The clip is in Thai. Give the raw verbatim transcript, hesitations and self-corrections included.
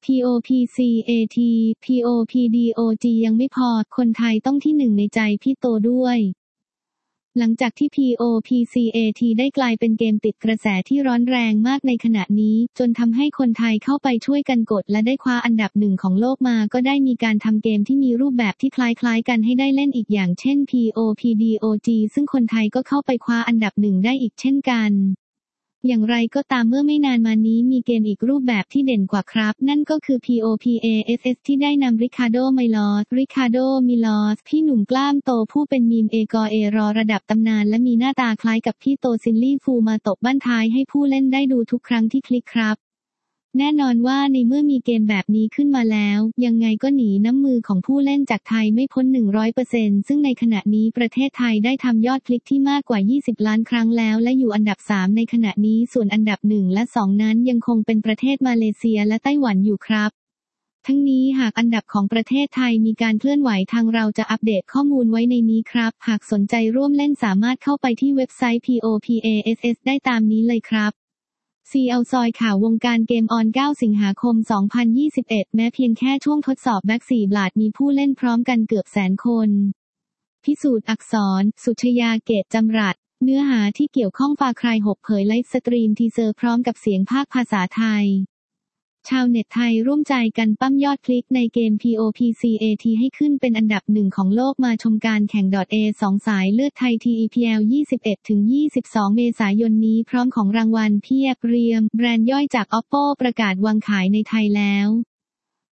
พี โอ พี ซี เอ ที พี โอ พี ดี โอ จี ยังไม่พอคนไทยต้องที่หนึ่งในใจพี่โตด้วยหลังจากที่ พี โอ พี ซี เอ ที ได้กลายเป็นเกมติดกระแสที่ร้อนแรงมากในขณะนี้จนทำให้คนไทยเข้าไปช่วยกันกดและได้คว้าอันดับหนึ่งของโลกมาก็ได้มีการทำเกมที่มีรูปแบบที่คล้ายๆกันให้ได้เล่นอีกอย่างเช่น พี โอ พี ดี โอ จี ซึ่งคนไทยก็เข้าไปคว้าอันดับหนึ่งได้อีกเช่นกันอย่างไรก็ตามเมื่อไม่นานมานี้มีเกมอีกรูปแบบที่เด่นกว่าครับนั่นก็คือ พี โอ พี เอ เอส เอส ที่ได้นำริคาร์โด ไมลอส ริคาร์โด มิลอส พี่หนุ่มกล้ามโตผู้เป็นมีมเอกอเอรอระดับตำนานและมีหน้าตาคล้ายกับพี่โตซิลลี่ฟูมาตบบั้นท้ายให้ผู้เล่นได้ดูทุกครั้งที่คลิกครับแน่นอนว่าในเมื่อมีเกมแบบนี้ขึ้นมาแล้วยังไงก็หนีน้ำมือของผู้เล่นจากไทยไม่พ้น หนึ่งร้อยเปอร์เซ็นต์ ซึ่งในขณะนี้ประเทศไทยได้ทำยอดคลิกที่มากกว่ายี่สิบล้านครั้งแล้วและอยู่อันดับสามในขณะนี้ส่วนอันดับหนึ่งและสองนั้นยังคงเป็นประเทศมาเลเซียและไต้หวันอยู่ครับทั้งนี้หากอันดับของประเทศไทยมีการเคลื่อนไหวทางเราจะอัปเดตข้อมูลไว้ในนี้ครับหากสนใจร่วมเล่นสามารถเข้าไปที่เว็บไซต์ พี โอ พี เอ เอส เอส ได้ตามนี้เลยครับซี แอล ซอยข่าววงการเกมออนเก้าสิงหาคมสองพันยี่สิบเอ็ดแม้เพียงแค่ช่วงทดสอบแบ็กสี่บลาดมีผู้เล่นพร้อมกันเกือบแสนคนพิสูจน์อักษรสุชยาเกตจำรัดเนื้อหาที่เกี่ยวข้องฟาร์ครายหกเผยไลฟ์สตรีมทีเซอร์พร้อมกับเสียงภาคภาษาไทยชาวเน็ตไทยร่วมใจกันปั้มยอดคลิกในเกม พี โอ พี ซี เอ ที ให้ขึ้นเป็นอันดับหนึ่งของโลกมาชมการแข่ง เอ สอง สายเลือดไทย ที อี พี แอล ยี่สิบเอ็ดถึงยี่สิบสอง เมษายนนี้พร้อมของรางวัลเพียบเรียมแบรนด์ย่อยจาก Oppo ประกาศวางขายในไทยแล้ว